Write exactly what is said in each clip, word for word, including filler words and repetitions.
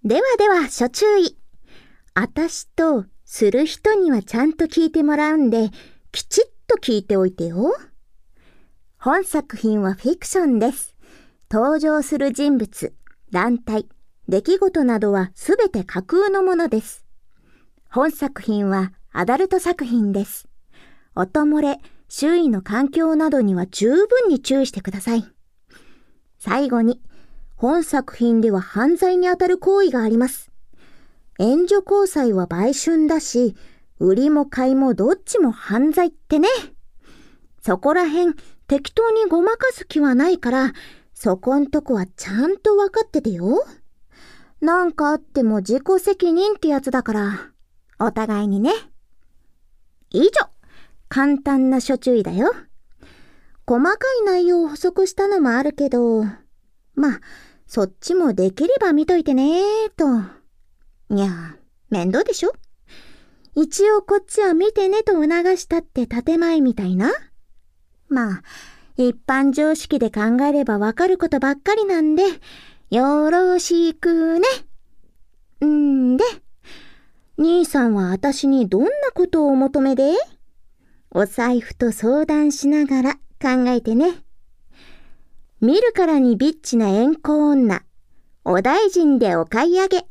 ではでは、諸注意。あたしとする人にはちゃんと聞いてもらうんで、きちっと聞いておいてよ。本作品はフィクションです。登場する人物、団体、出来事などはすべて架空のものです。本作品はアダルト作品です。音漏れ、周囲の環境などには十分に注意してください。最後に、本作品では犯罪にあたる行為があります。援助交際は売春だし、売りも買いもどっちも犯罪ってね。そこらへん適当にごまかす気はないから、そこんとこはちゃんとわかっててよ。なんかあっても自己責任ってやつだから、お互いにね。以上、簡単な諸注意だよ。細かい内容を補足したのもあるけど、まあ、そっちもできれば見といてねーと。いや、面倒でしょ？一応こっちは見てねと促したって建前みたいな。まあ、一般常識で考えればわかることばっかりなんで、よろしくね。んで、兄さんは私にどんなことをお求めで？お財布と相談しながら考えてね。見るからにビッチな縁故女、お大臣でお買い上げ。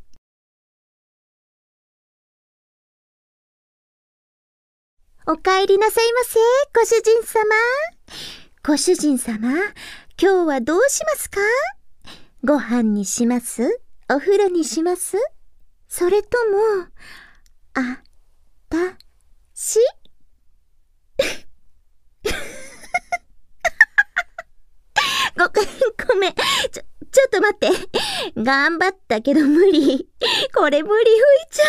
お帰りなさいませ、ご主人様。ご主人様、今日はどうしますか？ご飯にします？お風呂にします？それとも、あ、た、し？ご、ごめん。ちょ、ちょっと待って。頑張ったけど無理。これ無理吹いちゃ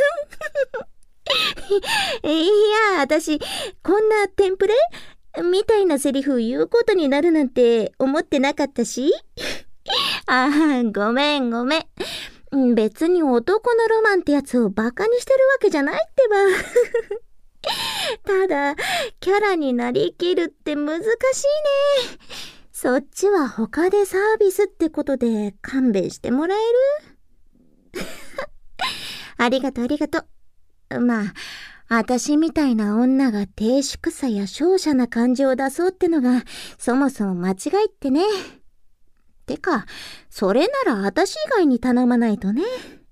う。いや、私、こんなテンプレみたいなセリフ言うことになるなんて思ってなかったし。ああ、ごめんごめん。別に男のロマンってやつをバカにしてるわけじゃないってば。ただ、キャラになりきるって難しいね。そっちは他でサービスってことで勘弁してもらえる？ありがとうありがとう。まあ、私みたいな女が低粛さや瀟洒な感じを出そうってのがそもそも間違いってね。てか、それなら私以外に頼まないとね。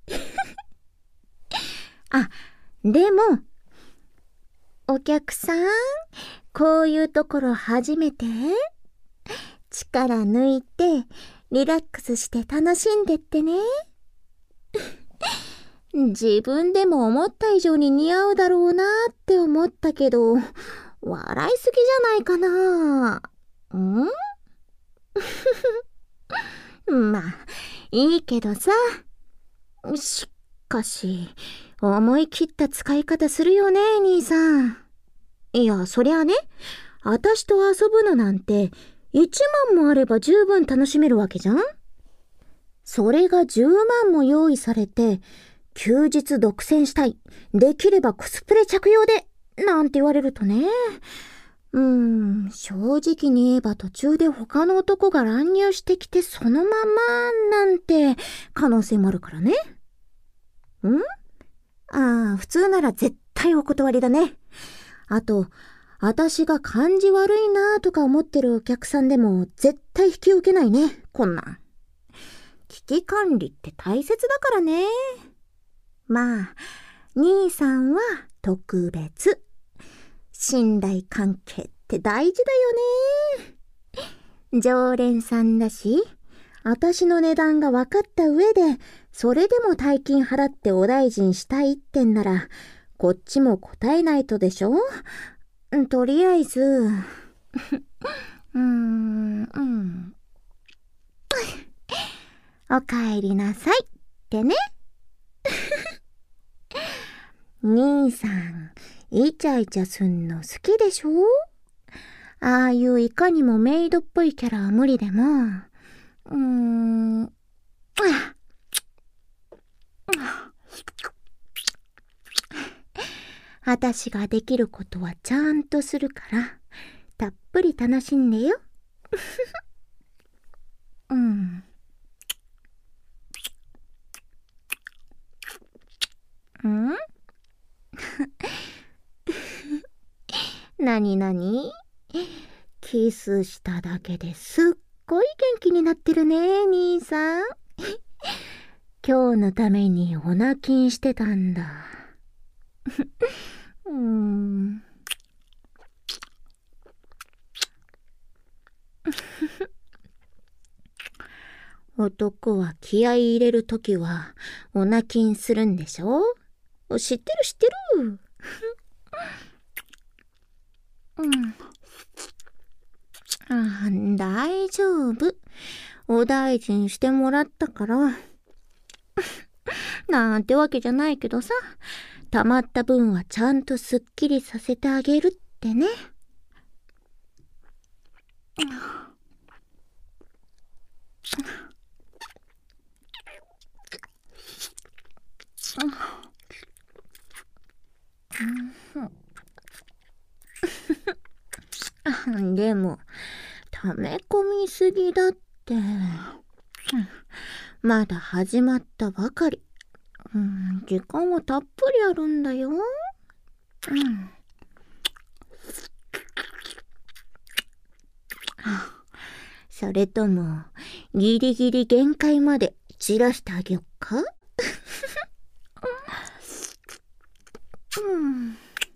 あ、でも、お客さん、こういうところ初めて？力抜いて、リラックスして楽しんでってね。自分でも思った以上に似合うだろうなって思ったけど、笑いすぎじゃないかな。ん？まあ、いいけどさ。しかし、思い切った使い方するよね、兄さん。いや、そりゃあね、私と遊ぶのなんて、一万もあれば十分楽しめるわけじゃん？それが十万も用意されて、休日独占したい。できればコスプレ着用で。なんて言われるとね。うーん、正直に言えば途中で他の男が乱入してきてそのままなんて可能性もあるからね。ん？ああ、普通なら絶対お断りだね。あと、私が感じ悪いなとか思ってるお客さんでも絶対引き受けないね、こんなん。危機管理って大切だからね。まあ、兄さんは特別。信頼関係って大事だよね。常連さんだし、私の値段が分かった上で、それでも大金払ってお大臣したいってんなら、こっちも答えないとでしょ？とりあえず、うーん、うん。お帰りなさいってね。兄さん、イチャイチャすんの好きでしょ？ああいういかにもメイドっぽいキャラは無理でも、うーん、私ができることはちゃんとするから、たっぷり楽しんでよ。うん。 んなになに？キスしただけですっごい元気になってるね、兄さん。今日のためにお泣きしてたんだ。うーん。男は気合い入れるときはお泣きするんでしょ？知ってる知ってる。うん。あ、大丈夫。お大事にしてもらったから。なんてわけじゃないけどさ、溜まった分はちゃんとすっきりさせてあげるってね。でも、溜め込みすぎだって。まだ始まったばかり。うん、時間はたっぷりあるんだよ。うん。それとも、ギリギリ限界まで散らしてあげよっか？うん。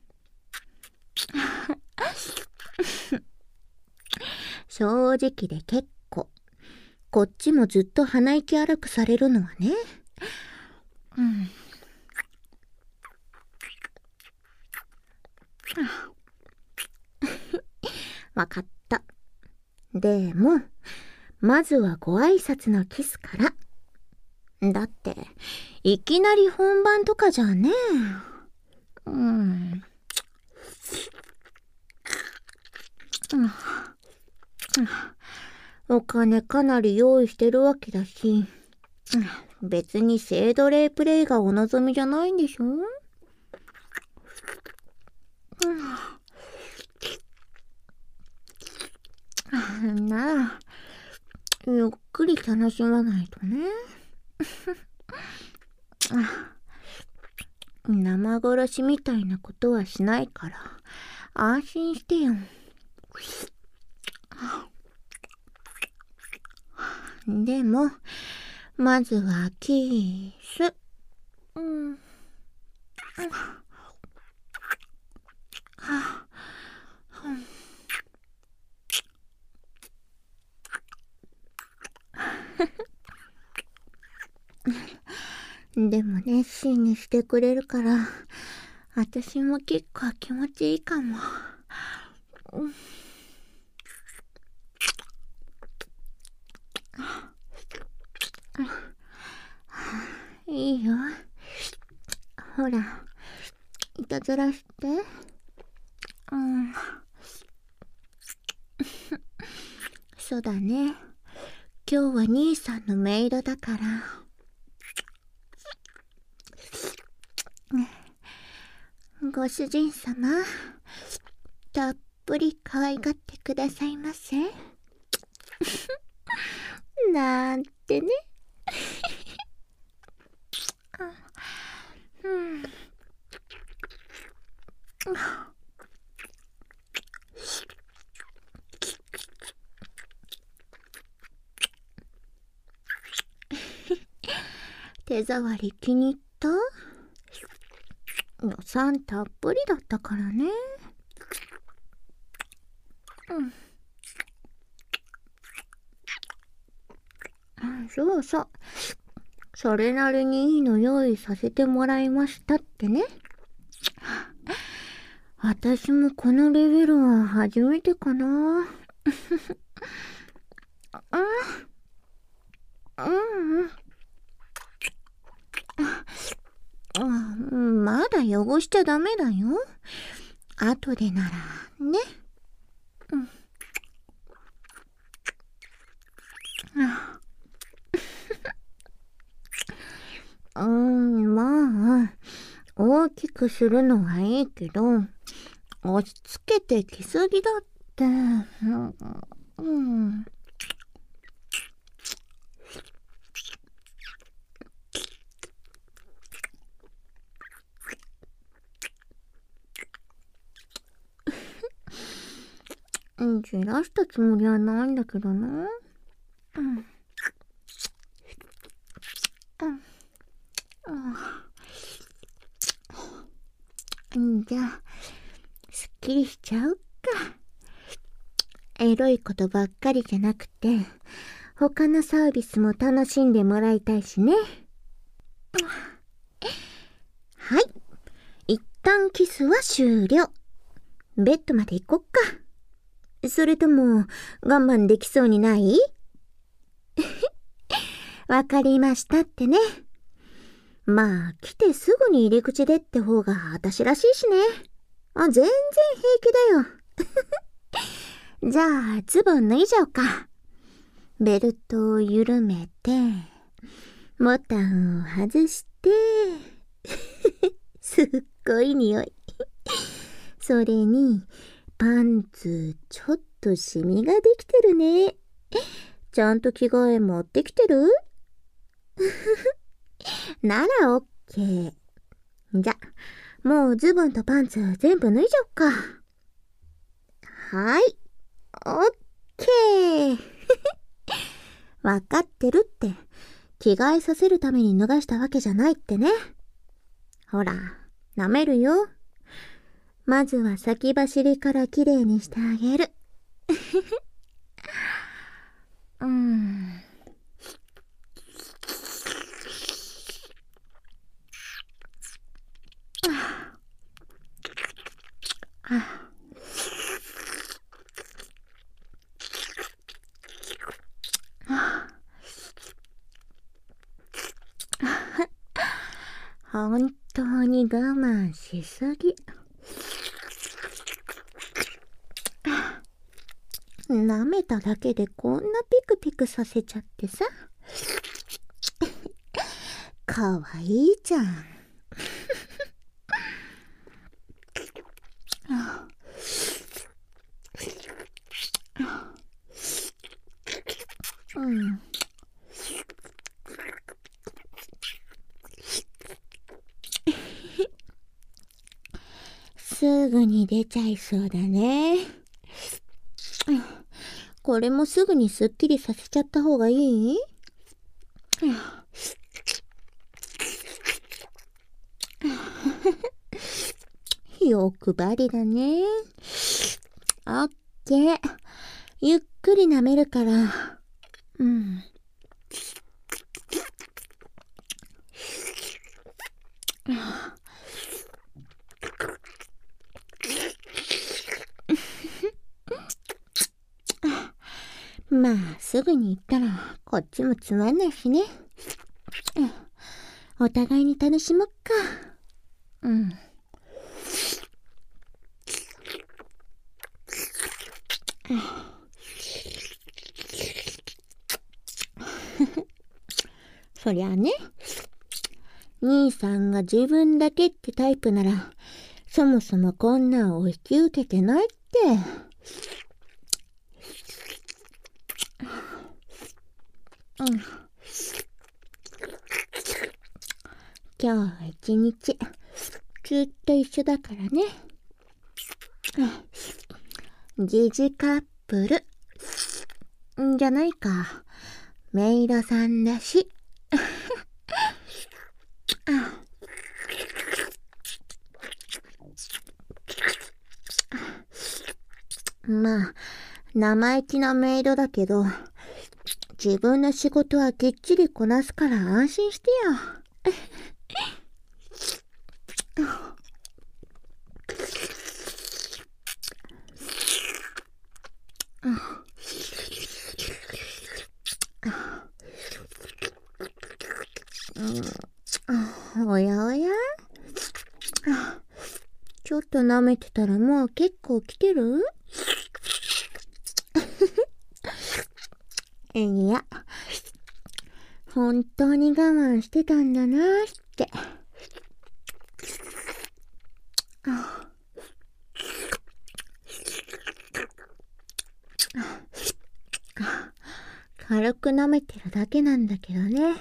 正直で結構。こっちもずっと鼻息荒くされるのはね。うん。わかった。でも、まずはご挨拶のキスから。だって、いきなり本番とかじゃねえ。うん。お金かなり用意してるわけだし、別に性奴隷プレイがお望みじゃないんでしょ？なら、ゆっくり楽しまないとね。生殺しみたいなことはしないから安心してよ。でもまずはキス。うん。でも熱心にしてくれるから私も結構気持ちいいかも。いいよ。ほら、いたずらして。うん。そうだね。今日は兄さんのメイドだから。ご主人様、たっぷり可愛がってくださいませ。なんてね。うん。手触り気に入った？予算たっぷりだったからね。うん。そうそう。それなりにいいの用意させてもらいましたってね。私もこのレベルは初めてかな。うん。うん。まだ汚しちゃダメだよ。後でならね。うん。うん、まあ、大きくするのはいいけど、押し付けてきすぎだって。うん。うん。 じらしたつもりはないんだけどな。うん。うん。じゃあ、すっきりしちゃうか。エロいことばっかりじゃなくて、他のサービスも楽しんでもらいたいしね。はい。一旦キスは終了。ベッドまで行こっか。それとも、我慢できそうにない？わかりましたってね。まあ、来てすぐに入り口でって方が私らしいしね。あ、全然平気だよ。じゃあ、ズボン脱いじゃおうか。ベルトを緩めて、ボタンを外して、すっごい匂い。それに、パンツ、ちょっとシミができてるね。ちゃんと着替え持ってきてる？ならオッケー。じゃ、もうズボンとパンツ全部脱いじゃおっか。はい、オッケー。わかってるって。着替えさせるために脱がしたわけじゃないってね。ほら、舐めるよ。まずは先走りからきれいにしてあげる。うーん。本当に我慢しすぎ。舐めただけでこんなピクピクさせちゃってさ。かわいいじゃん。うん。すぐに出ちゃいそうだね。これもすぐにすっきりさせちゃった方がいい？欲張りだね。オッケー。ゆっくり舐めるから。うん。まあ、すぐに行ったら、こっちもつまんないしね。お互いに楽しもっか。うん。そりゃあね、兄さんが自分だけってタイプなら、そもそもこんなんを引き受けてないって。うん。今日は一日、ずっと一緒だからね。疑似カップル。んじゃないか。メイドさんだし。まあ、生意気なメイドだけど、自分の仕事はきっちりこなすから安心してよ。おやおや？ちょっと舐めてたらもう結構来てる？いや、本当に我慢してたんだなーって。軽く舐めてるだけなんだけどね。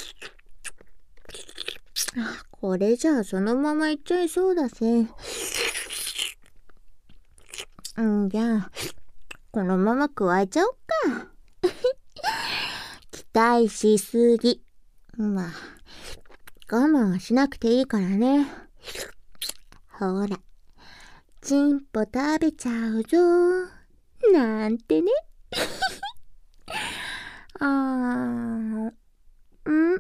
これじゃあそのままいっちゃいそうだぜ。んじゃあ、 このまま加えちゃおっか。期待しすぎ。まあ、我慢はしなくていいからね。ほら、チンポ食べちゃうぞ。なんてね。あー、うん、うん。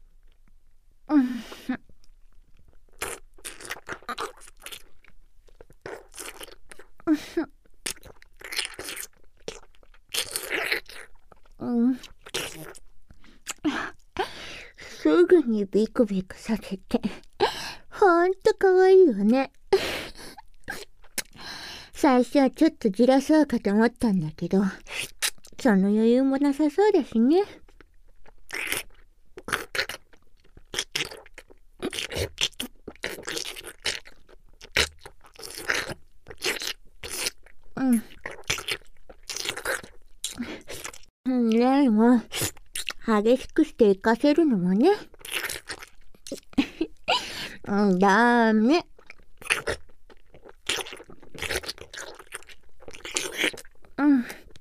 うん、すぐにビクビクさせて、ほんとかわいいよね。最初はちょっとじらそうかと思ったんだけど、その余裕もなさそうだしね。うん。でも、激しくしていかせるのもね。うん、ダメ。うん。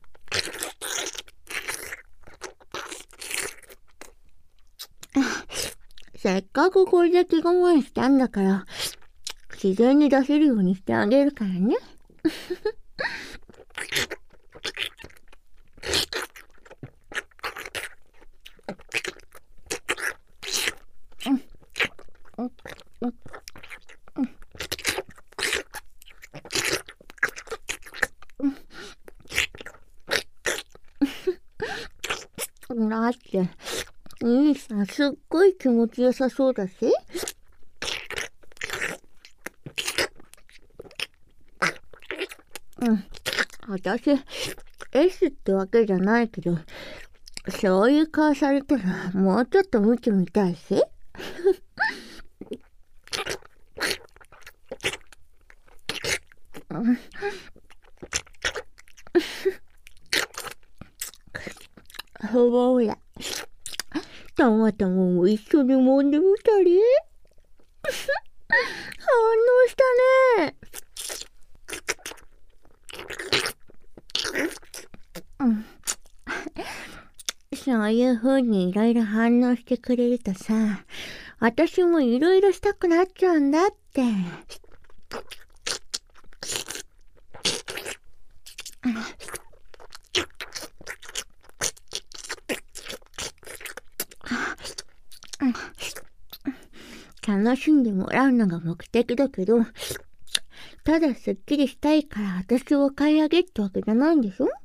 せっかくこれだけ我慢したんだから、自然に出せるようにしてあげるからね。だって、兄さんすっごい気持ちよさそうだし。うん。私、S ってわけじゃないけど、そういう顔されたらもうちょっと見てみたいし。ほら、たまたまも一緒に揉んでみたり。反応したね。うん。そういう風にいろいろ反応してくれるとさ、私もいろいろしたくなっちゃうんだって。楽しんでもらうのが目的だけど、ただすっきりしたいから私を買い上げってわけじゃないんでしょ？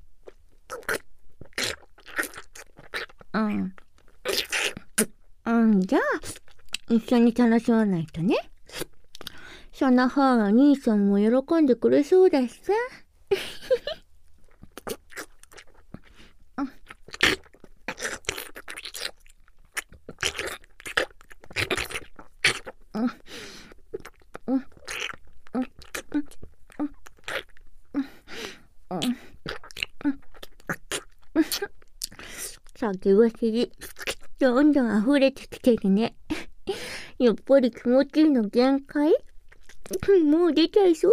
うん。うん、じゃあ、一緒に楽しまないとね。その方が兄さんも喜んでくれそうだしさ。先走り、どんどん溢れてきてるね。やっぱり気持ちいいの限界？もう出ちゃいそう？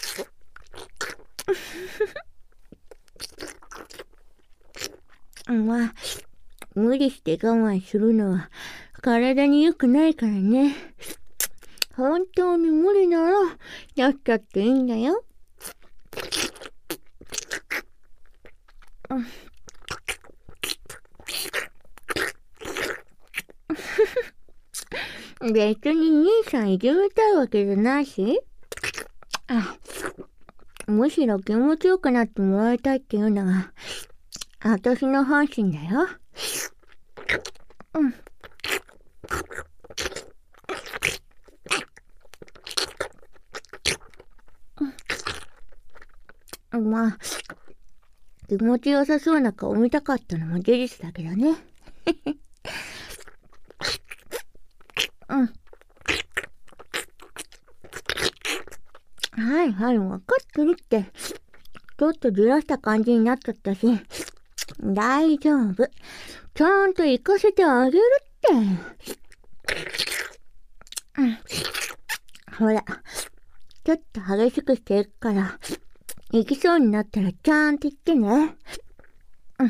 まあ、無理して我慢するのは体に良くないからね。本当に無理なら、やっちゃっていいんだよ。別に兄さんいじめたいわけじゃないし。あ、むしろ気持ちよくなってもらいたいっていうのが、私の本心だよ。うん。まあ、気持ちよさそうな顔見たかったのも事実だけどね。うん。はいはい、わかってるって。ちょっとずらした感じになっちゃったし。大丈夫。ちゃんと行かせてあげるって。うん。ほら、ちょっと激しくしていくから、 行きそうになったらちゃんと言ってね。うん。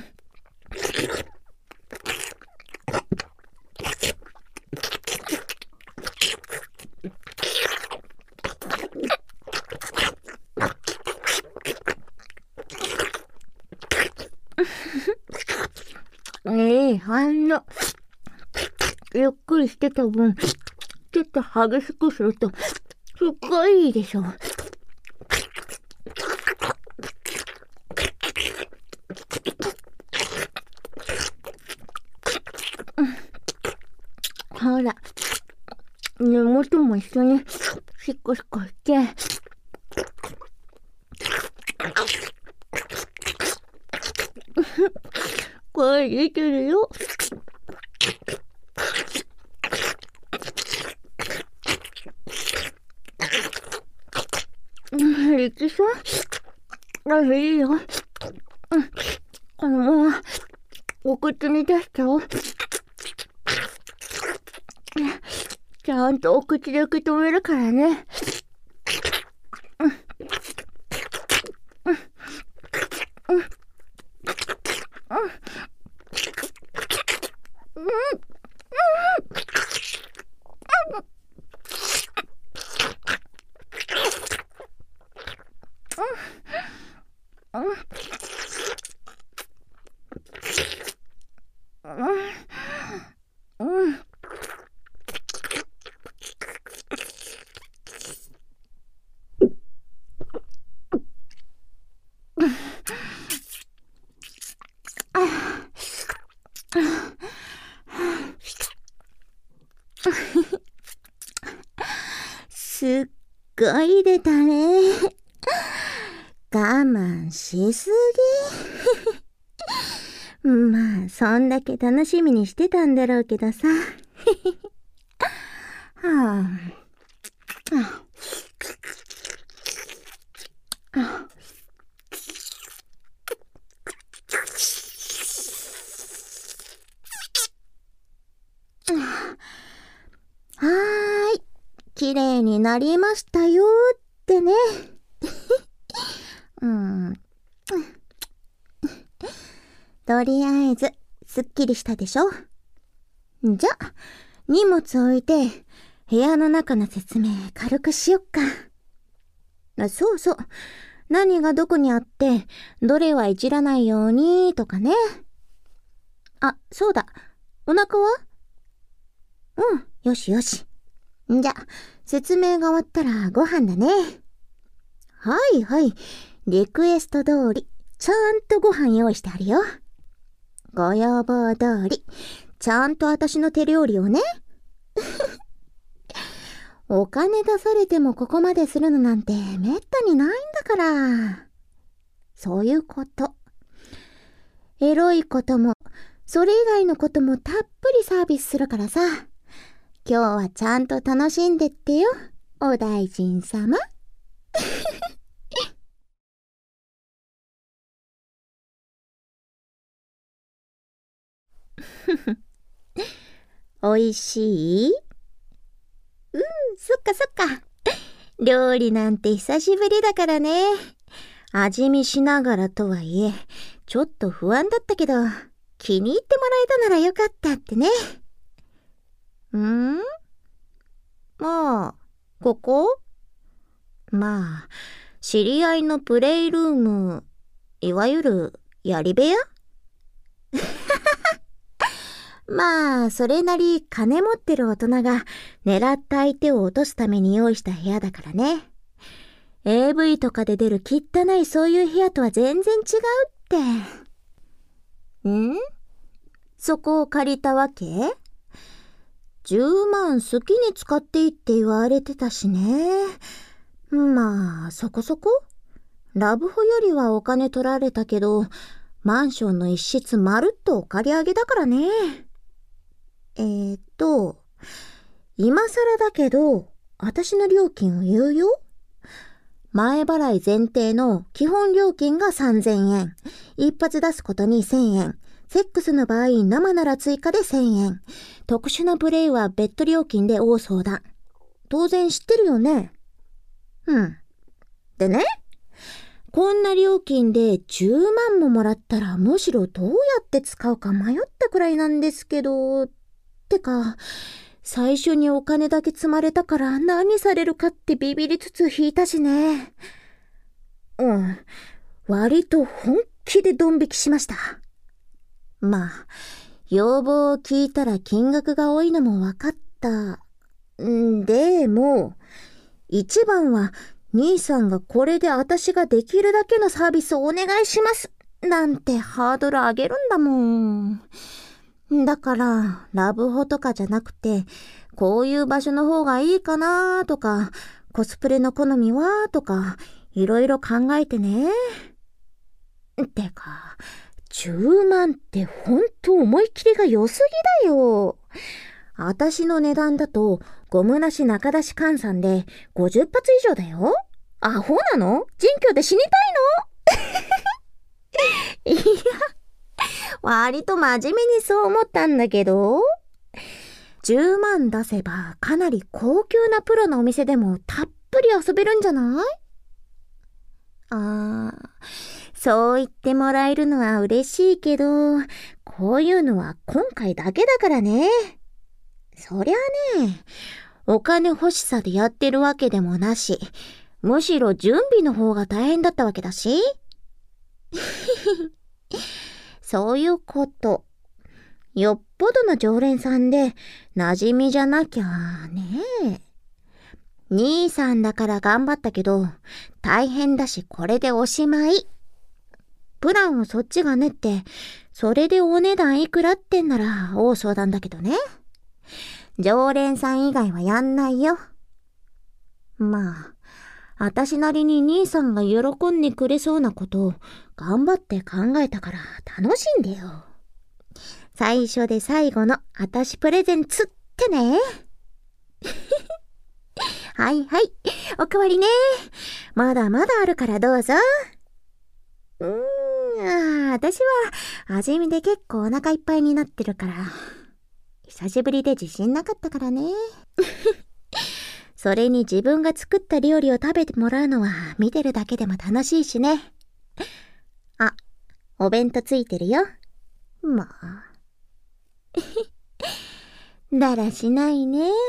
ええ、あんな、ゆっくりしてた分、ちょっと激しくすると、すっごいいいでしょ。ほら、根元も一緒にシコシコして、声出てるよ。いきそう？あ、いいよ。うん。このまま、お口に出しちゃおう。ちゃんとお口で受け止めるからね。うん。うん。うん。うん。うん。うん。うん。すっごい出たね。我慢しすぎ。まあ、そんだけ楽しみにしてたんだろうけどさ。はあ。ああ。はーい。綺麗になりましたよってね。うん。とりあえず、すっきりしたでしょ？じゃ、荷物置いて、部屋の中の説明軽くしよっか。あ、そうそう。何がどこにあって、どれはいじらないように、とかね。あ、そうだ。お腹は？うん、よしよし。じゃ、説明が終わったらご飯だね。はいはい。リクエスト通り、ちゃんとご飯用意してあるよ。ご要望通り、ちゃんと私の手料理をね。お金出されてもここまでするのなんてめったにないんだから。そういうこと。エロいことも、それ以外のこともたっぷりサービスするからさ。今日はちゃんと楽しんでってよ、お大臣様。おいしい？うん、そっかそっか。料理なんて久しぶりだからね。味見しながらとはいえ、ちょっと不安だったけど、気に入ってもらえたならよかったってね。ん？まあ、ここ？まあ、知り合いのプレイルーム、いわゆるやり部屋？まあ、それなり金持ってる大人が狙った相手を落とすために用意した部屋だからね。エーブイ とかで出る汚いそういう部屋とは全然違うって。ん？そこを借りたわけ？じゅうまん好きに使っていいって言われてたしね。まあ、そこそこ。ラブホよりはお金取られたけど、マンションの一室まるっとお借り上げだからね。えーっと、今更だけど、私の料金を言うよ。前払い前提の基本料金がさんぜんえん。一発出すことにせんえん。セックスの場合生なら追加でせんえん。特殊なプレイは別途料金で大相談。当然知ってるよね。うん。でね、 こんな料金でじゅうまんももらったらむしろどうやって使うか迷ったくらいなんですけど、てか、最初にお金だけ積まれたから何されるかってビビりつつ引いたしね。うん、割と本気でドン引きしました。まあ、要望を聞いたら金額が多いのも分かった。んでも、一番は兄さんがこれで私ができるだけのサービスをお願いしますなんてハードル上げるんだもん。だから、ラブホとかじゃなくて、こういう場所の方がいいかなとか、コスプレの好みはとか、いろいろ考えてね。てか、じゅうまんってほんと思い切りが良すぎだよ。私の値段だと、ゴムなし中出し換算でごじゅっぱつ以上だよ。アホなの？人居で死にたいの？いや、割と真面目にそう思ったんだけど、じゅうまん出せばかなり高級なプロのお店でもたっぷり遊べるんじゃない？あー、そう言ってもらえるのは嬉しいけど、こういうのは今回だけだからね。そりゃあね、お金欲しさでやってるわけでもなし、むしろ準備の方が大変だったわけだし。そういうこと。よっぽどの常連さんで馴染みじゃなきゃね。兄さんだから頑張ったけど、大変だしこれでおしまい。プランをそっちが練って、それでお値段いくらってんなら大相談だけどね。常連さん以外はやんないよ。まあ、私なりに兄さんが喜んでくれそうなことを頑張って考えたから楽しんでよ。最初で最後の私プレゼンツってね。はいはい、おかわりね。まだまだあるからどうぞ。うーん、あ私は味見で結構お腹いっぱいになってるから。久しぶりで自信なかったからね。それに自分が作った料理を食べてもらうのは見てるだけでも楽しいしね。あ、お弁当ついてるよ。まあ。だらしないね。ん？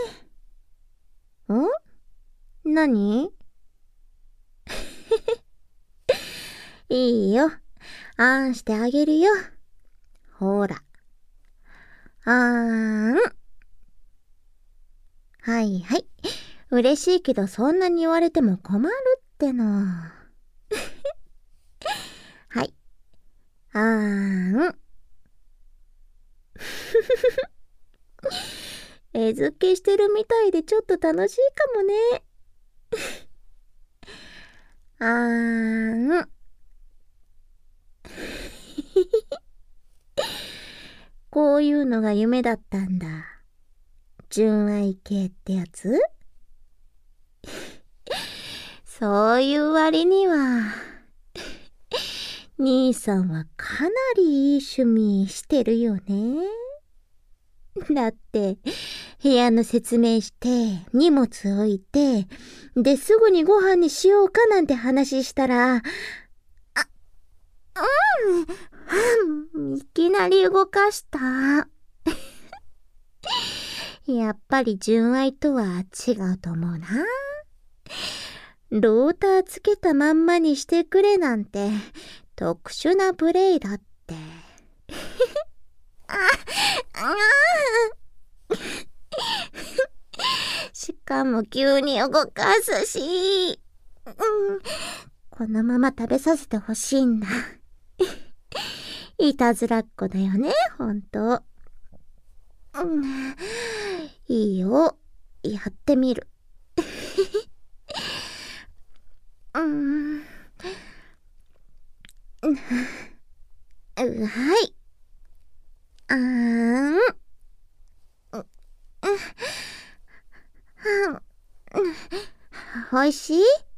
何？いいよ。あんしてあげるよ。ほら。あーん。はいはい。嬉しいけどそんなに言われても困るっての。はい。あーん。餌付けしてるみたいでちょっと楽しいかもね。あーん。こういうのが夢だったんだ。純愛系ってやつ？そういう割には、兄さんはかなりいい趣味してるよね。だって、部屋の説明して、荷物置いて、で、すぐにご飯にしようかなんて話したら、あ、うん、いきなり動かした。やっぱり純愛とは違うと思うな。ローターつけたまんまにしてくれなんて特殊なプレイだって。ああしかも急に動かすし、うん、このまま食べさせてほしいんだ。いたずらっ子だよね、ほんと。うん、いいよ、やってみる。うん、うはい。あーん。おいしい？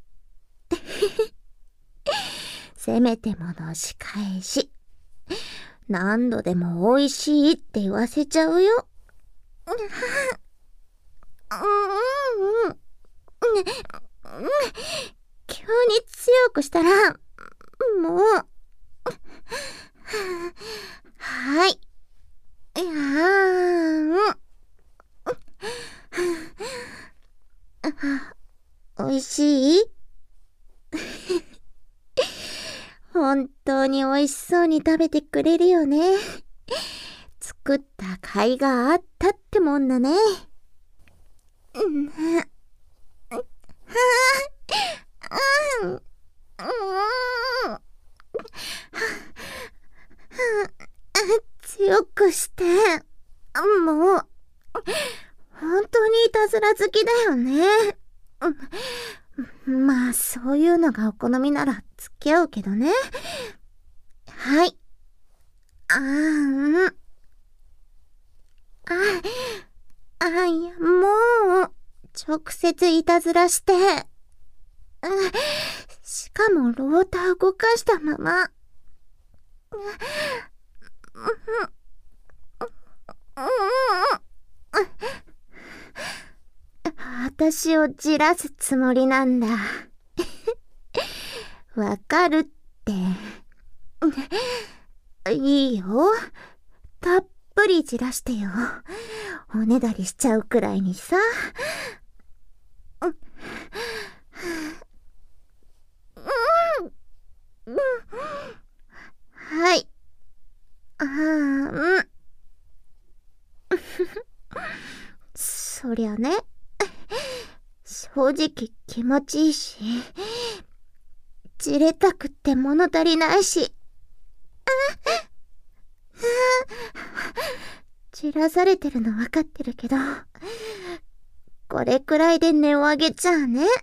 せめてもの仕返し。何度でもおいしいって言わせちゃうよ。急に強くしたら、 もう。はい。いやー、おいしい？本当においしそうに食べてくれるよね。作った甲斐があったってもんだね。うん、強くして。もう、本当にいたずら好きだよね。まあ、そういうのがお好みなら付き合うけどね。はい。あーん。あ、あ、いや、もう、直接いたずらして。しかも、ローター動かしたまま。私をじらすつもりなんだ。わかるって。いいよ。たっぷりじらしてよ。おねだりしちゃうくらいにさ。はい。あーん。そりゃね。正直気持ちいいし、じれたくって物足りないし。じらされてるの分かってるけど、これくらいで音を上げちゃうね。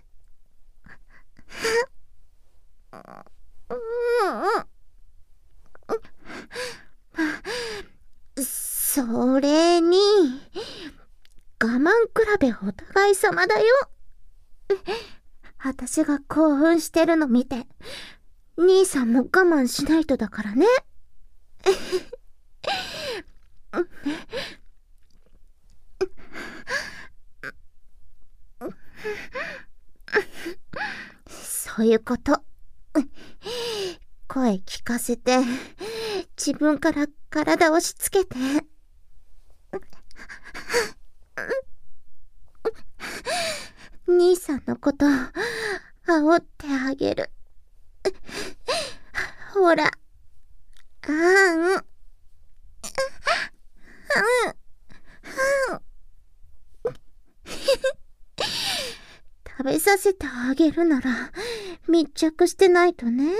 それに、我慢比べお互い様だよ。私が興奮してるの見て、兄さんも我慢しないとだからね。そういうこと。声聞かせて、自分から体押し付けて。兄さんのこと、煽ってあげる。ほら。あーん。食べさせてあげるなら、密着してないとね。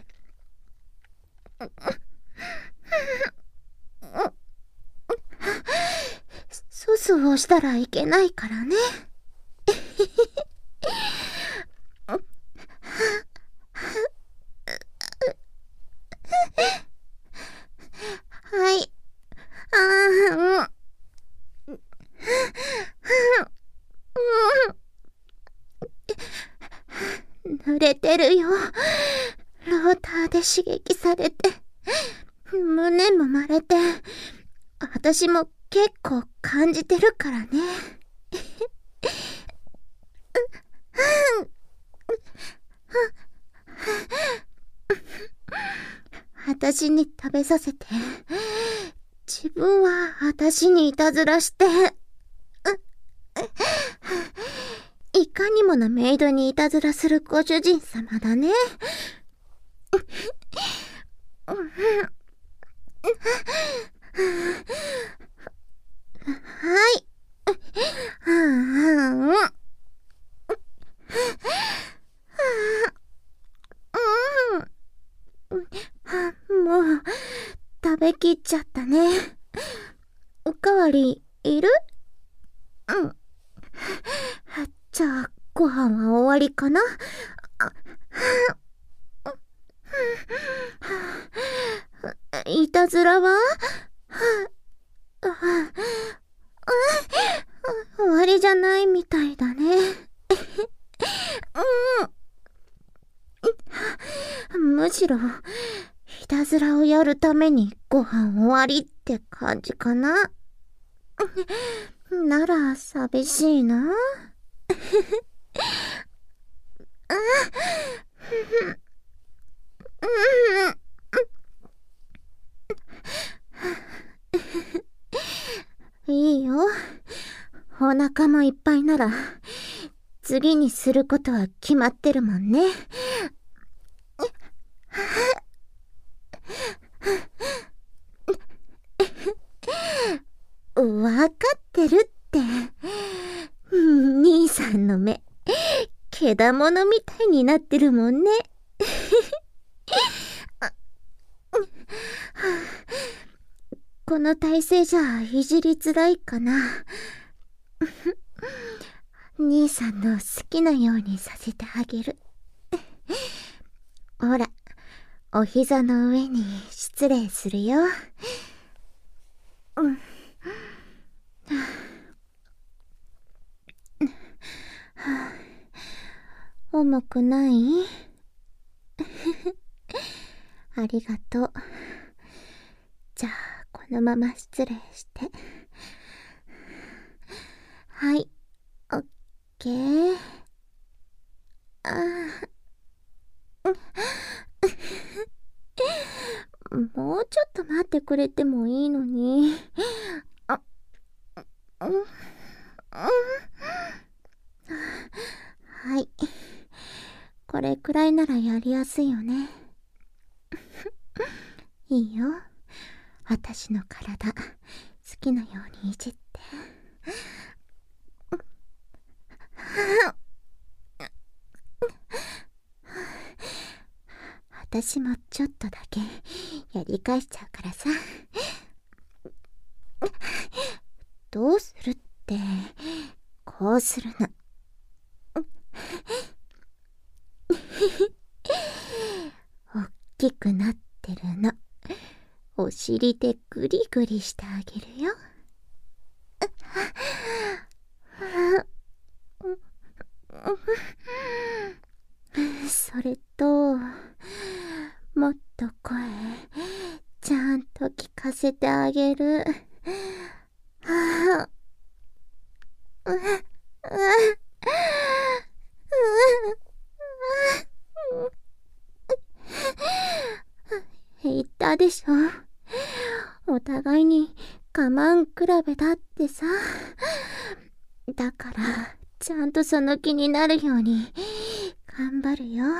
粗相をしたらいけないからね。はい。あーん。濡れてるよ。ローターで刺激されて、胸もまれて、私も結構感じてるからね。私に食べさせて、自分は私にいたずらして、いかにもなメイドにいたずらするご主人様だね。はい。もう、食べきっちゃったね。おかわりいる？うん。じゃあ、ご飯は終わりかな？いたずらは？終わりじゃないみたいだね。うん。むしろ、いたずらをやるためにご飯終わりって感じかな。なら、寂しいな。 いいよ。お腹もいっぱいなら、次にすることは決まってるもんね。わかってるって。兄さんの目、けだものみたいになってるもんね。この体勢じゃいじりづらいかな。兄さんの好きなようにさせてあげる。ほら、お膝の上に失礼するよ。うん。重くない？ありがとう。じゃあ、このまま失礼して。はい、オッケー。あもうちょっと待ってくれてもいいのに。あ、うん、うん。はい。これくらいならやりやすいよね。いいよ。私の体、好きなようにいじって。私もちょっとだけやり返しちゃうからさ。どうするって、こうするの。おっきくなってるの。お尻でグリグリしてあげるよ。それと、もっと声、ちゃんと聞かせてあげる。言ったでしょ。お互いに我慢比べだってさ。だから、ちゃんとその気になるように頑張るよ。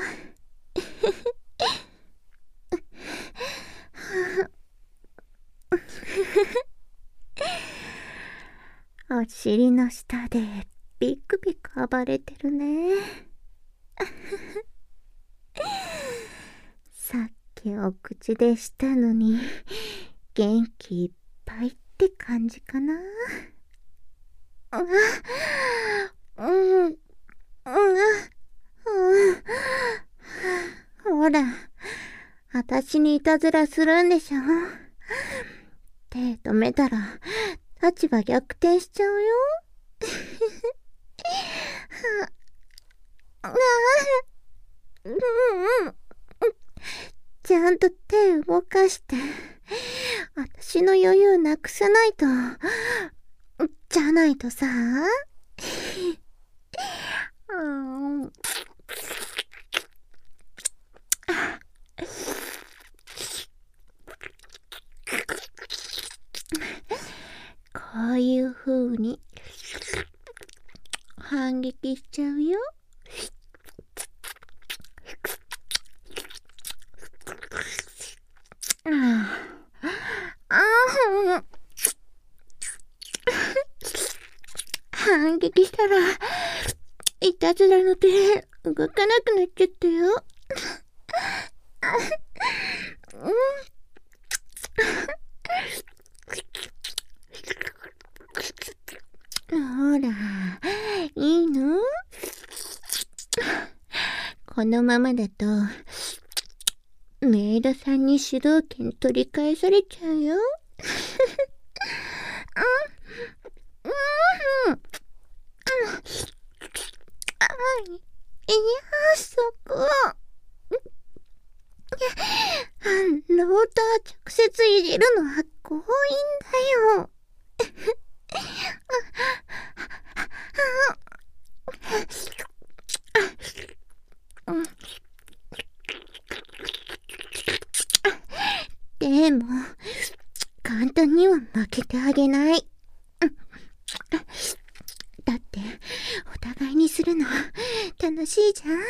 お尻の下でビクビク暴れてるね。さっきお口でしたのに元気いっぱいって感じかな。うん、うん、ほら、私にいたずらするんでしょ。手止めたら立場逆転しちゃうよ。ちゃんと手動かして、私の余裕なくさないと。じゃないとさ。うん、こういう風に反撃しちゃうよ。反撃したらいたずらの手動かなくなっちゃったよ。ほら、いいの？このままだとメイドさんに主導権取り返されちゃうよ。いやー、そこ。ローター直接いじるのは強引だよ。 するの楽しいじゃん。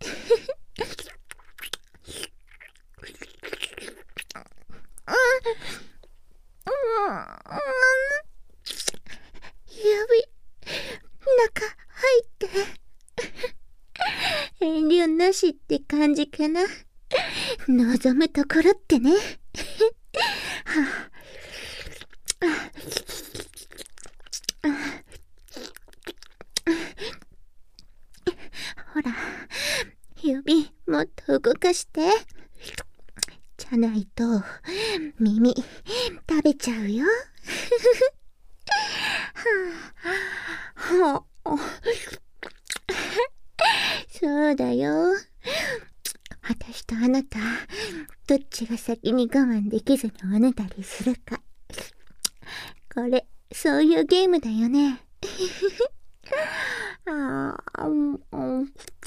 指、中入って。遠慮なしって感じかな。望むところってね。はあ、ほら、指もっと動かして。じゃないと耳食べちゃうよ。はあ、そうだよ。私とあなた、どっちが先に我慢できずにおねだりするか。これ、そういうゲームだよね。ああ、うん、うん。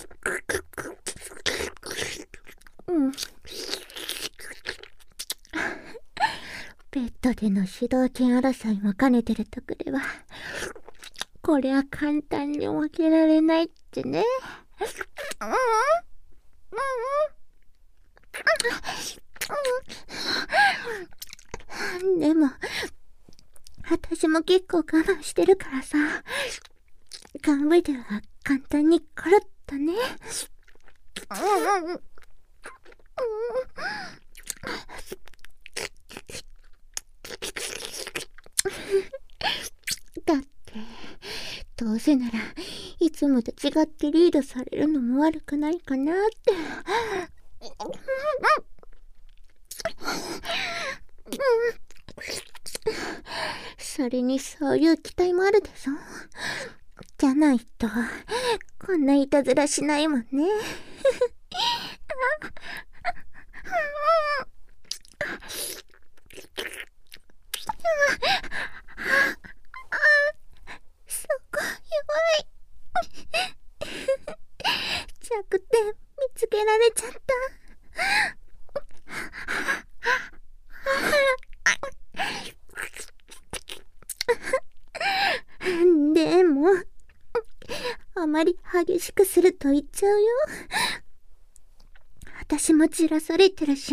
ベッドでの主導権争いも兼ねてるとくれは、これは簡単に負けられないってね。でも、私も結構我慢してるからさ、ガンブルは簡単にコロッとね。だってどうせならいつもと違ってリードされるのも悪くないかなって。それにそういう期待もあるでしょ。じゃないとこんないたずらしないもんね。そこ弱い。弱点見つけられちゃった。でもあまり激しくすると言っちゃうよ。私もじらされてるし。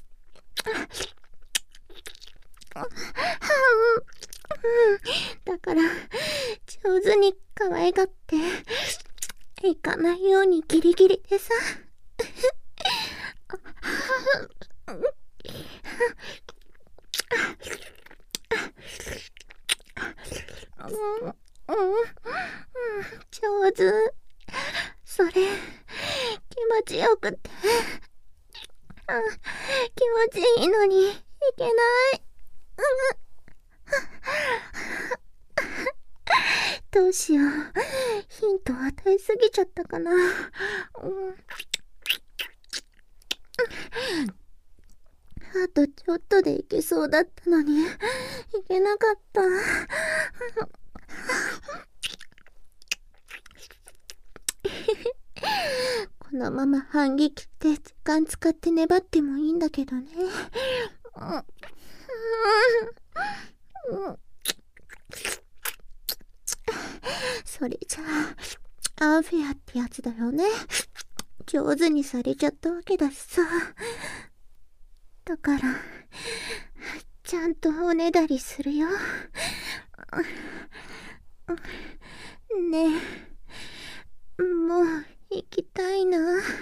だから上手に可愛がっていかないようにギリギリでさ。上手。それ気持ちよくて、気持ちいいのにいけない。どうしよう、ヒント与えすぎちゃったかな。あとちょっとでいけそうだったのにいけなかった。このまま反撃って時間使って粘ってもいいんだけどね。それじゃあアンフェアってやつだよね。上手にされちゃったわけだしさ。だからちゃんとおねだりするよ。ねえ、もう行きたいな。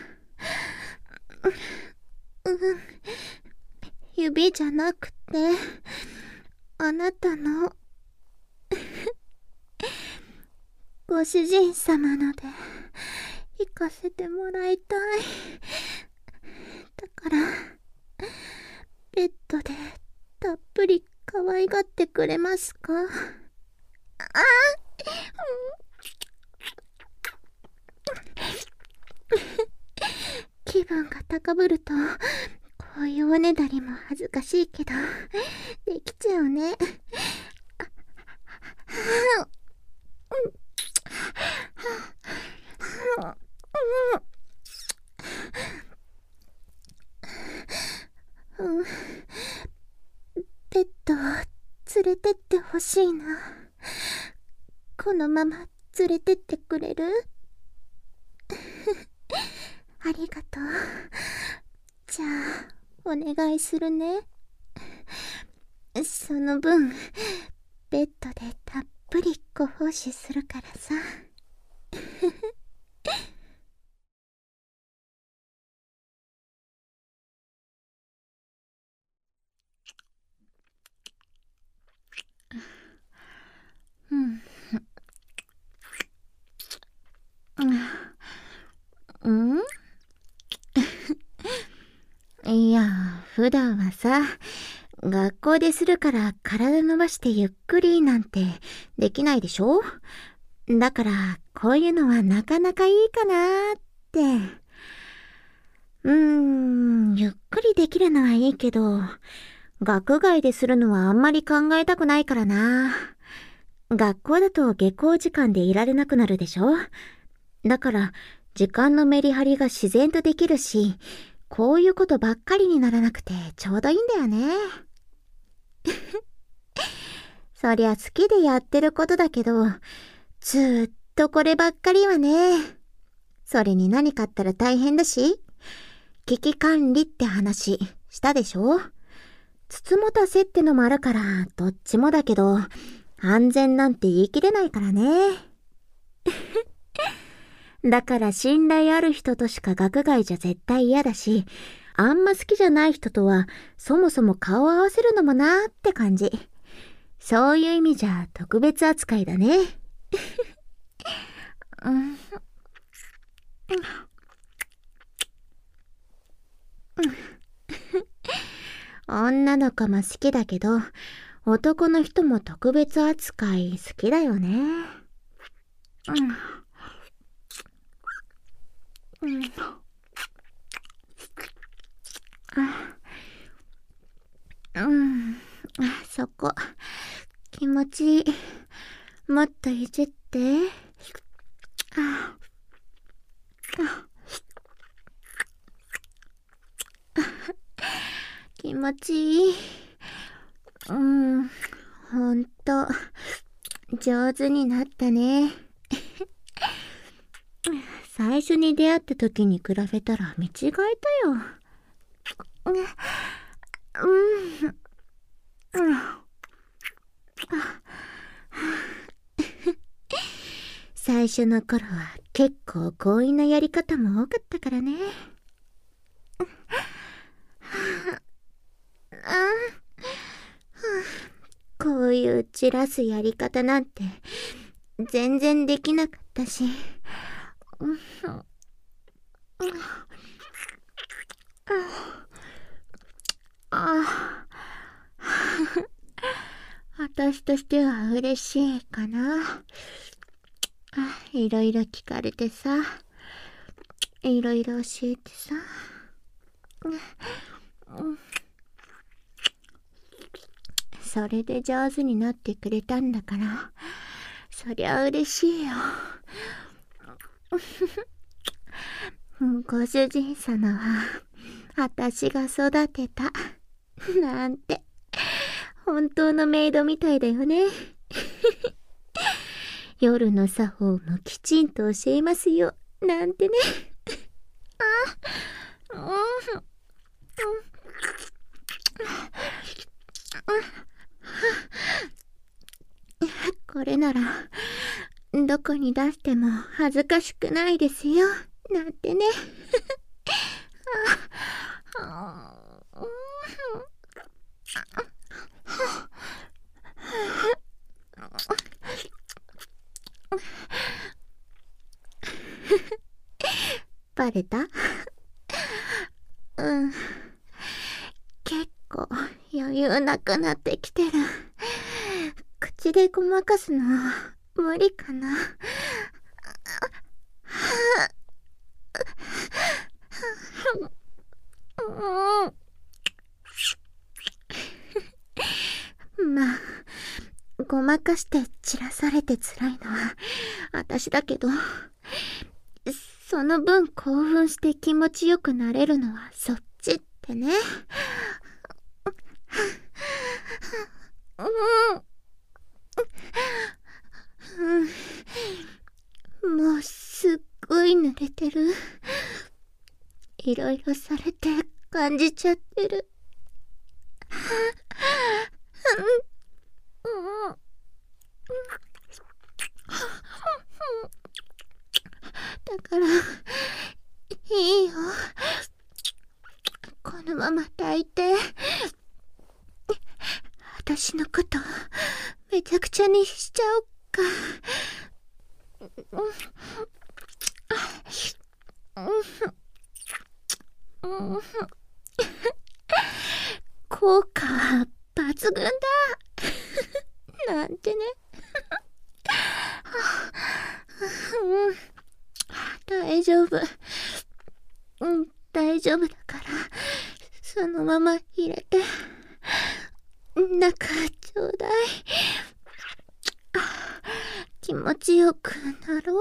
うん、指じゃなくてあなたのご主人様ので行かせてもらいたい。だからベッドでたっぷり可愛がってくれますか？ああ、気分が高ぶるとこういうおねだりも恥ずかしいけどできちゃうね。うん、ベッドを連れてってほしいな。このまま連れてってくれる？ ありがとう。じゃあ、お願いするね。その分、ベッドでたっぷりご奉仕するからさ。うん。うん。いや、普段はさ、学校でするから体伸ばしてゆっくりなんてできないでしょ？だから、こういうのはなかなかいいかなーって。うーん、ゆっくりできるのはいいけど、学外でするのはあんまり考えたくないからな。学校だと下校時間でいられなくなるでしょ？だから、時間のメリハリが自然とできるし、こういうことばっかりにならなくてちょうどいいんだよね。そりゃ好きでやってることだけど、ずーっとこればっかりはね。それに何かあったら大変だし、危機管理って話したでしょ？つつもたせってのもあるから、どっちもだけど、安全なんて言い切れないからね。だから信頼ある人としか学外じゃ絶対嫌だし、あんま好きじゃない人とはそもそも顔を合わせるのもなーって感じ。そういう意味じゃ特別扱いだね。うん、女の子も好きだけど、男の人も特別扱い好きだよね。うん。うん。うん。そこ。気持ちいい。もっといじって。気持ちいい。うん。ほんと、上手になったね。最初に出会った時に比べたら見違えたよ。うん。うん。最初の頃は結構強引なやり方も多かったからね。こういう散らすやり方なんて全然できなかったし。あ私としては嬉しいかな。いろいろ聞かれてさ、いろいろ教えてさ。それで上手になってくれたんだから、そりゃ嬉しいよ。ご主人様は、私が育てた、なんて、本当のメイドみたいだよね。夜の作法もきちんと教えますよ、なんてね。あ、うん、うん。これなら、どこに出しても恥ずかしくないですよ、なんてね。バレた？うん。結構余裕なくなってきてる。口でごまかすの無理かな。まあ、ごまかして散らされて辛いのは私だけど、その分興奮して気持ちよくなれるのはそっちってね。うん、もうすっごいい濡れてる。いろいろされて感じちゃってる。だからいいよ、このまま抱いて。私のことめちゃくちゃにしちゃおっか。効果は抜群だなんてね。大丈夫、うん、大丈夫だから、そのまま入れて中ちょうだい。気持ちよくなろう。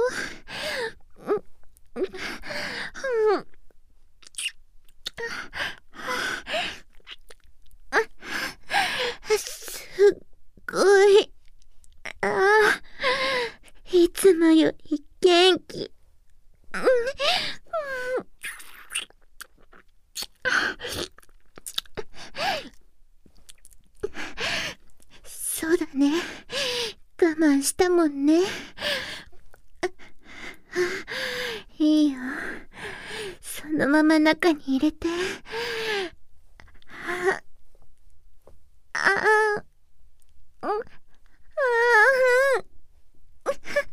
すっごい。ああ、いつもより元気。そうだね、我慢したもんね。いいよ、そのまま中に入れて。ああああ、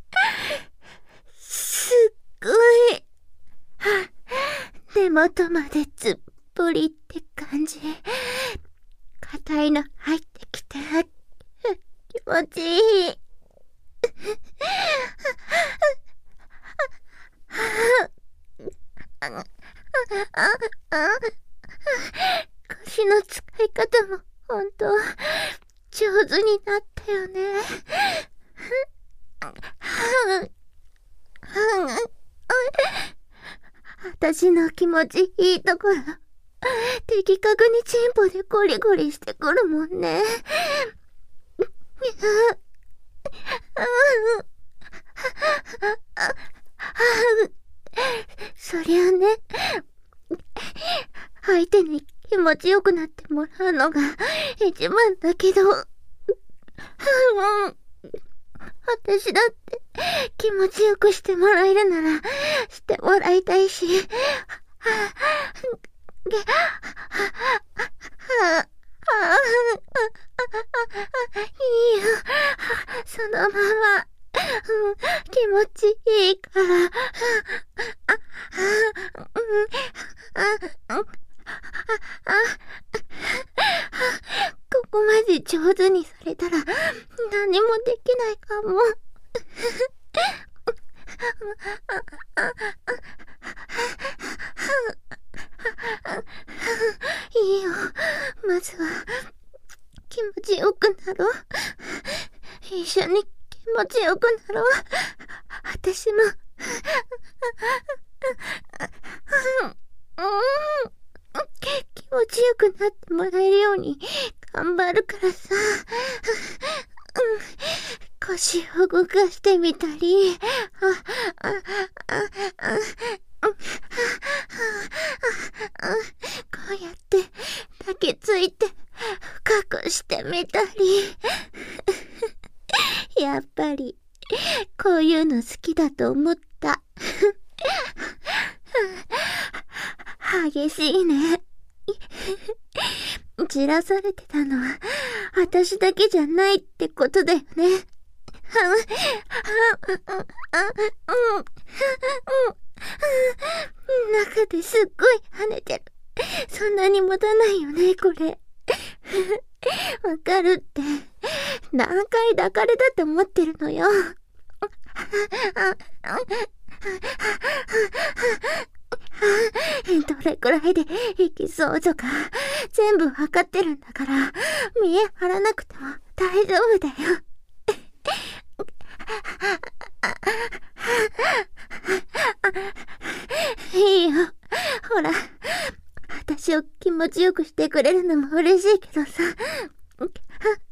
すっごい。根元までずっぽりって感じ。硬いの入ってきて気持ちいい。腰の使い方もほんと上手になったよね。私の気持ちいいところ的確にチンポでゴリゴリしてくるもんね。そりゃね、相手に気持ちよくなってもらうのが一番だけど、私だって気持ちよくしてもらえるならしてもらいたいし、いいよ、そのまま気持ちいいから。ここまで上手にされたら何もできないかも。いいよ、まずは気持ちよくなろう。一緒に気持ちよくなろう。私も気持ちよくなってもらえるように頑張るからさ。腰を動かしてみたり、こうやって抱きついて深くしてみたり。やっぱりこういうの好きだと思った。激しいね。じらされてたのは私だけじゃないってことだよね。中ですっごい跳ねてる。そんなに持たないよね、これ。わかるって。何回抱かれたって思ってるのよ。どれくらいでいきそうとか全部わかってるんだから、見え張らなくても大丈夫だよ。いいよ、ほら、私を気持ちよくしてくれるのも嬉しいけどさ。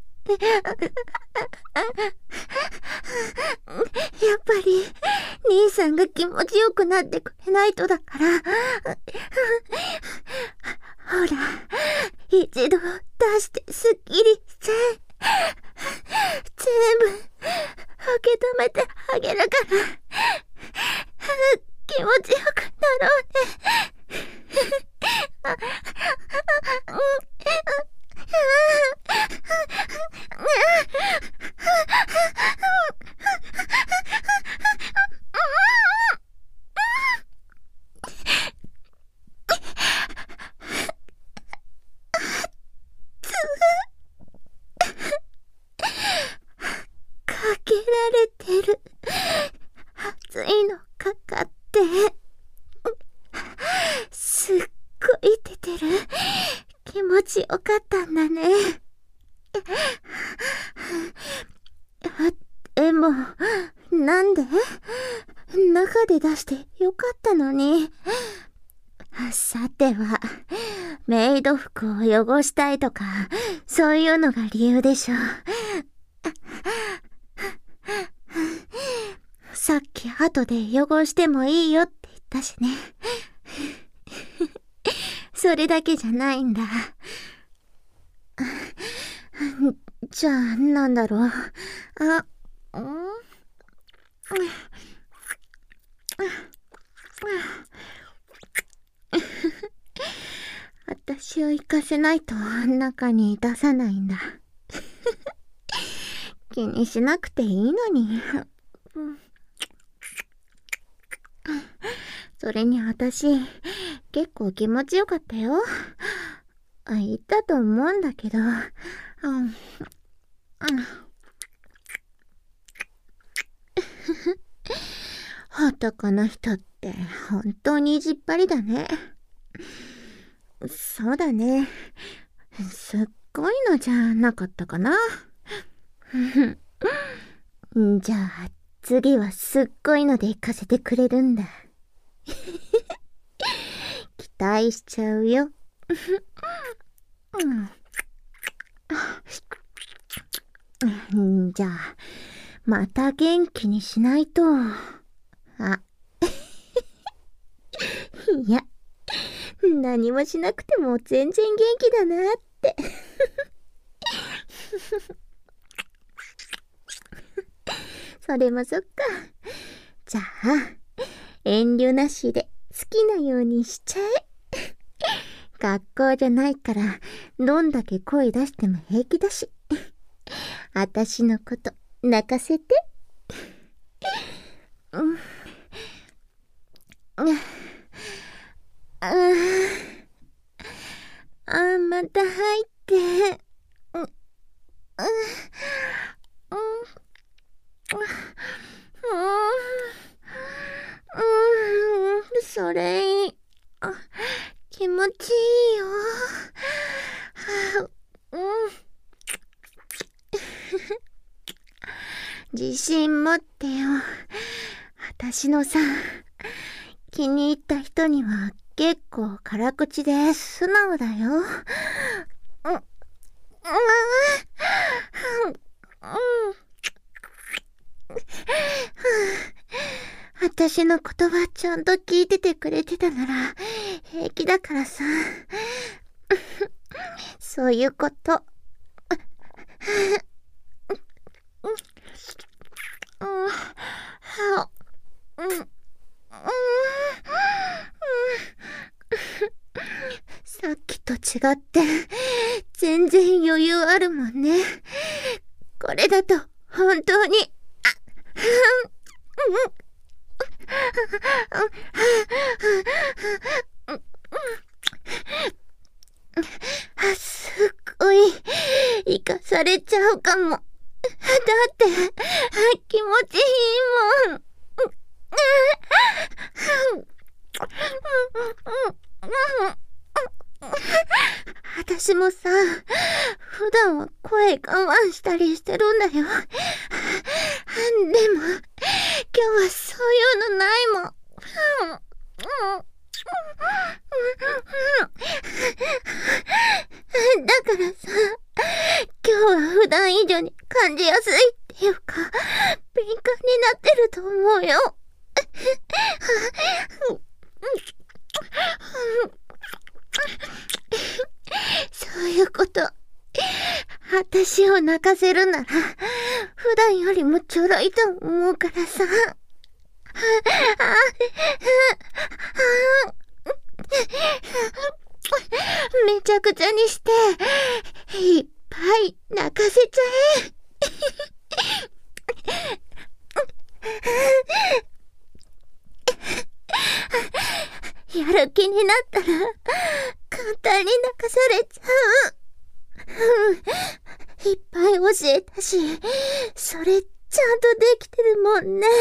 やっぱり兄さんが気持ちよくなってくれないとだから。ほら、一度出してすっきりして。全部受け止めてあげるから。気持ちよくなろうね。かけられてる。熱いのかかって。すっごい出てる。気持ちよかったんだね。でも、なんで？中で出してよかったのに。さては、メイド服を汚したいとか、そういうのが理由でしょう。さっき後で汚してもいいよって言ったしね。それだけじゃないんだ。じゃあ、なんだろう。あ、ん？私を行かせないと中に出さないんだ。気にしなくていいのに。それに私、結構気持ちよかったよ。あ、言ったと思うんだけど。うん。男の人って本当に意地っ張りだね。そうだね。すっごいのじゃなかったかな。じゃあ次はすっごいので行かせてくれるんだ。期待しちゃうよ。じゃあまた元気にしないと。あ、いや、何もしなくても全然元気だなって。それもそっか。じゃあ遠慮なしで好きなようにしちゃえ。学校じゃないからどんだけ声出しても平気だし。あたしのこと泣かせて。うん。ああ、また入って。うん。うん。うん。それいい。気持ちいいよ。うん。自信持ってよ。私のさ、気に入った人には結構辛口で素直だよ。うん。うん。私の言葉ちゃんと聞いててくれてたなら平気だからさ。そういうこと。さっきと違って全然余裕あるもんね。これだと本当に。すっごい生かされちゃうかも。だって気持ちいいもん。私もさ、普段は声我慢したりしてるんだよ。でも、今日はそういうのないもん。だからさ、今日は普段以上に感じやすいっていうか、敏感になってると思うよ。 そういうこと。私を泣かせるなら、普段よりもちょろいと思うからさ。めちゃくちゃにして、いっぱい泣かせちゃえ。やる気になったら簡単に泣かされちゃう。いっぱい教えたし、それちゃんとできてるもんね。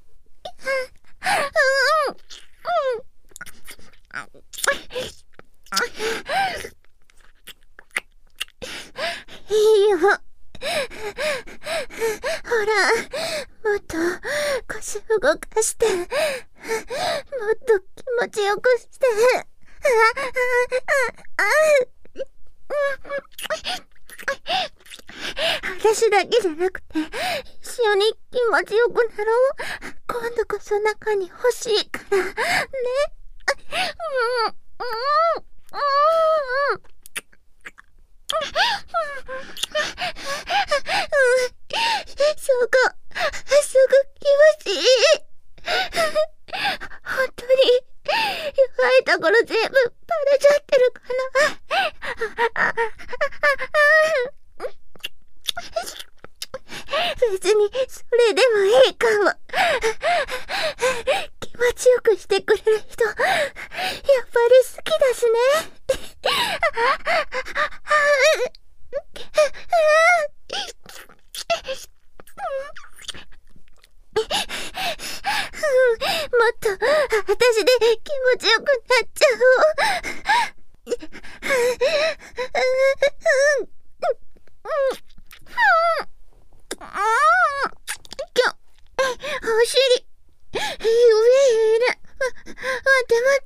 いいよ。ほら、もっと腰動かして、もっと気持ちよくして。私だけじゃなくて、一緒に気持ちよくなろう。今度こそ中に欲しいから、ね。うん、うん、うん。そこ、すぐ気持ちいい。本当に、弱いところ全部バレちゃってるかな。別に、それでもいいかも。気持ちよくしてくれる人、やっぱり好きだしね。もっと、私で気持ちよくなっちゃおう。お尻、上へね。待って待って。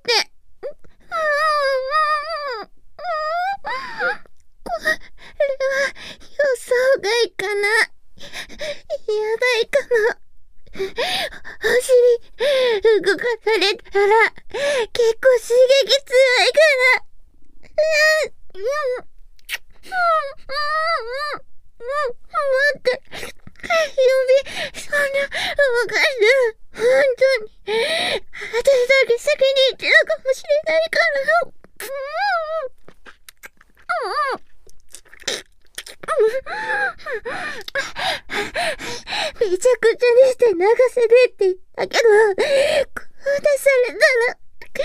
これは、予想外かな。やばいかも。お尻、動かされたら、結構刺激強いから。うん、うん、うん、待って。指、そんな、動かしてる。本当に。私だけ先に行っちゃうかもしれないから。めちゃくちゃにして流せてって言ったけど、こう出されたら、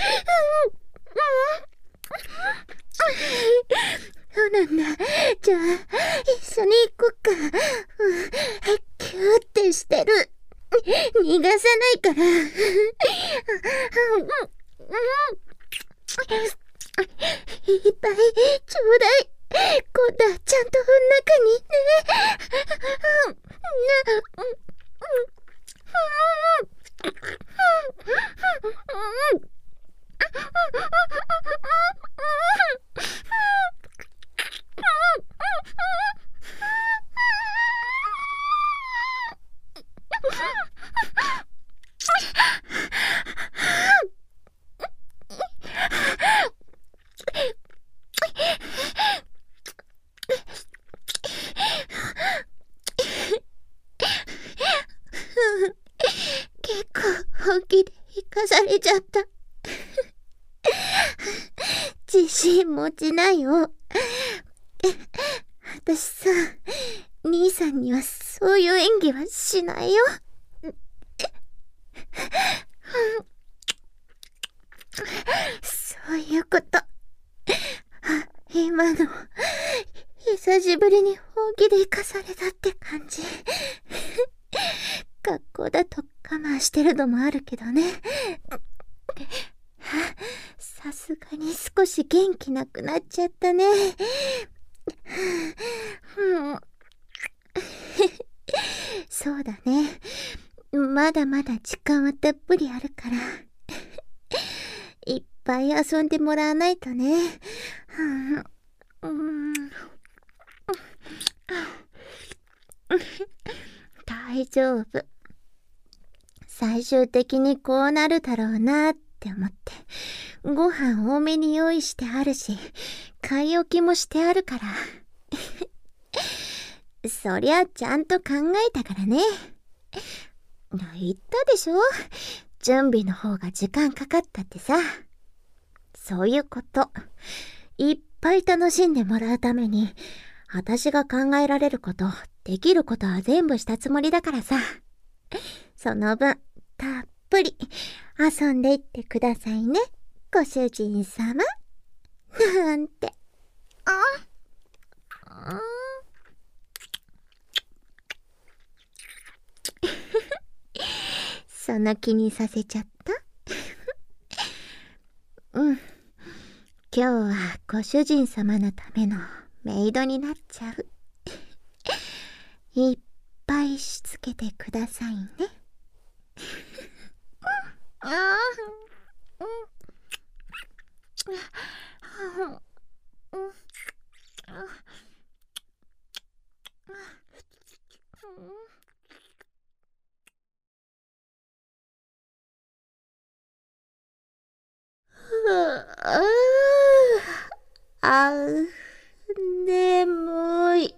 そうなんだ。じゃあ、一緒に行こっか。キューってしてる。逃がさないから。いっぱいちょうだい。今度はちゃんと中にね。結構本気で生かされちゃった。自信持ちなよ。私さ、兄さんにはそういう演技はしないよ。そういうこと。今の、久しぶりに本気で生かされたって感じ。学校だと我慢してるのもあるけどね。さすがに少し元気なくなっちゃったね。そうだね。まだまだ時間はたっぷりあるから。いっぱい遊んでもらわないとね。大丈夫。 最終的にこうなるだろうなって思って、ご飯多めに用意してあるし、買い置きもしてあるから。そりゃちゃんと考えたからね。言ったでしょ？準備の方が時間かかったってさ。そういうこと。いっぱい楽しんでもらうために、私が考えられること、できることは全部したつもりだからさ。その分、たっぷり遊んでいってくださいね、ご主人様。なんて。あ、うん、その気にさせちゃった？うん。今日はご主人様のためのメイドになっちゃう。いっぱいしつけてくださいね。ああ、あう、眠い。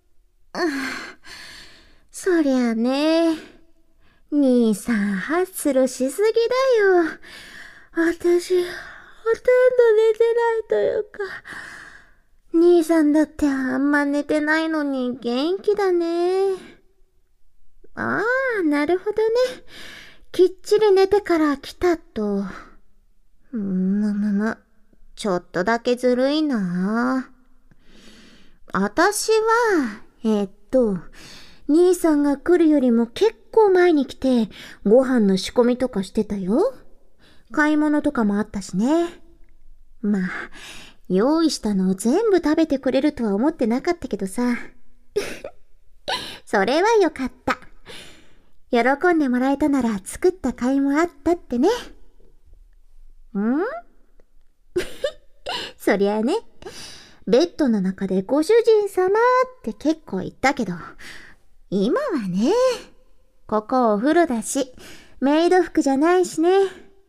そりゃね、兄さんハッスルしすぎだよ。私、ほとんど寝てないというか、兄さんだってあんま寝てないのに元気だね。ああ、なるほどね。きっちり寝てから来たと。むむむ、ちょっとだけずるいな。私は、えー、っと、兄さんが来るよりも結構前に来て、ご飯の仕込みとかしてたよ。買い物とかもあったしね。まあ、用意したのを全部食べてくれるとは思ってなかったけどさ。それはよかった。喜んでもらえたなら作った甲斐もあったってね。ん？そりゃあね、ベッドの中でご主人様って結構言ったけど、今はね、ここお風呂だし、メイド服じゃないしね。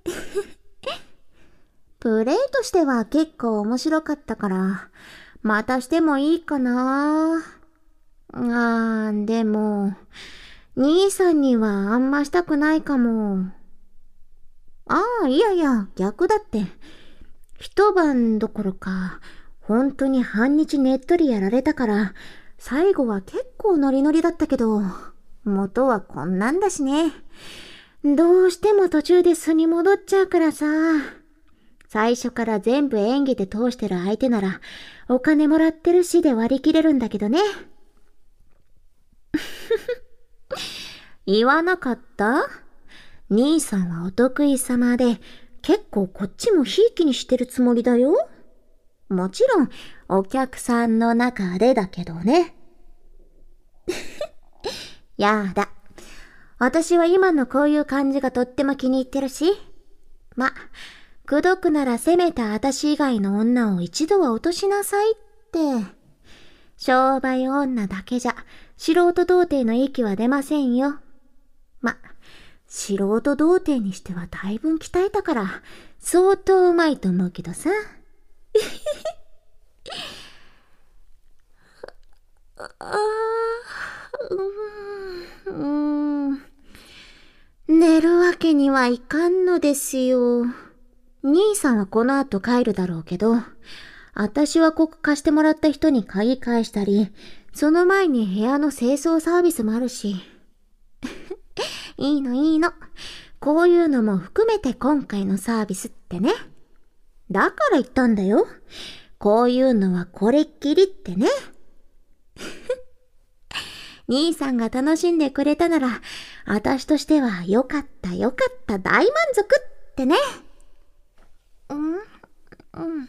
プレイとしては結構面白かったから、またしてもいいかな。あー、でも、兄さんにはあんましたくないかも。ああ、いやいや、逆だって。一晩どころか、本当に半日ねっとりやられたから、最後は結構ノリノリだったけど、元はこんなんだしね。どうしても途中で素に戻っちゃうからさ。最初から全部演技で通してる相手なら、お金もらってるしで割り切れるんだけどね。言わなかった？兄さんはお得意様で、結構こっちもひいきにしてるつもりだよ。もちろん、お客さんの中でだけどね。やだ。私は今のこういう感じがとっても気に入ってるし。ま、口説くならせめて私以外の女を一度は落としなさいって。商売女だけじゃ、素人童貞の息は出ませんよ。ま、素人童貞にしてはだいぶ鍛えたから、相当うまいと思うけどさ。あー、うーん。寝るわけにはいかんのですよ。兄さんはこの後帰るだろうけど、私はここ貸してもらった人に鍵返したり、その前に部屋の清掃サービスもあるし。いいのいいの。こういうのも含めて今回のサービスってね。だから言ったんだよ。こういうのはこれっきりってね。兄さんが楽しんでくれたなら、私としてはよかったよかった大満足ってね。うん、うん。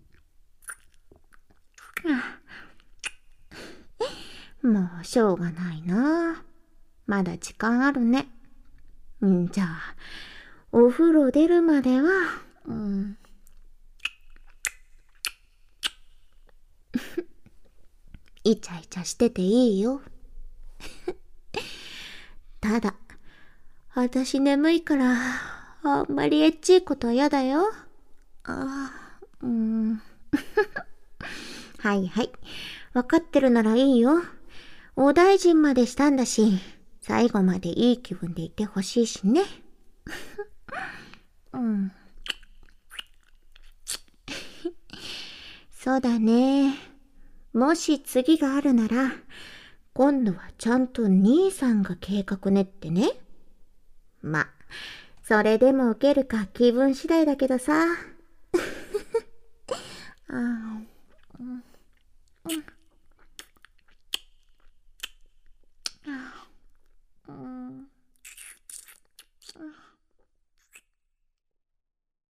もうしょうがないな。まだ時間あるね。んじゃあ、お風呂出るまでは、うん。イチャイチャしてていいよ。ただ、 私眠いから、あんまりエッチいことは嫌だよ。ああ、うーん。はいはい。わかってるならいいよ。お大臣までしたんだし、最後までいい気分でいてほしいしね。うん。そうだね。もし次があるなら、今度はちゃんと兄さんが計画練ってね。ま、それでも受けるか気分次第だけどさ。あー